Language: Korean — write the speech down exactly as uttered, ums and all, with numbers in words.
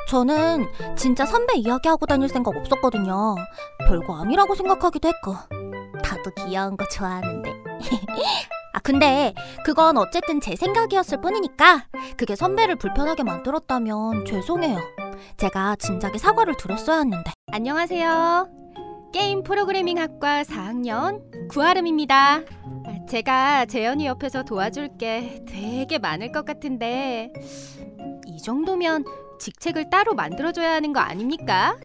저는 진짜 선배 이야기하고 다닐 생각 없었거든요. 별거 아니라고 생각하기도 했고. 다도 귀여운 거 좋아하는데. 아 근데 그건 어쨌든 제 생각이었을 뿐이니까 그게 선배를 불편하게 만들었다면 죄송해요. 제가 진작에 사과를 드렸어야 했는데. 안녕하세요. 게임 프로그래밍 학과 사 학년 구아름입니다. 제가 재현이 옆에서 도와줄 게 되게 많을 것 같은데 이 정도면 직책을 따로 만들어줘야 하는 거 아닙니까?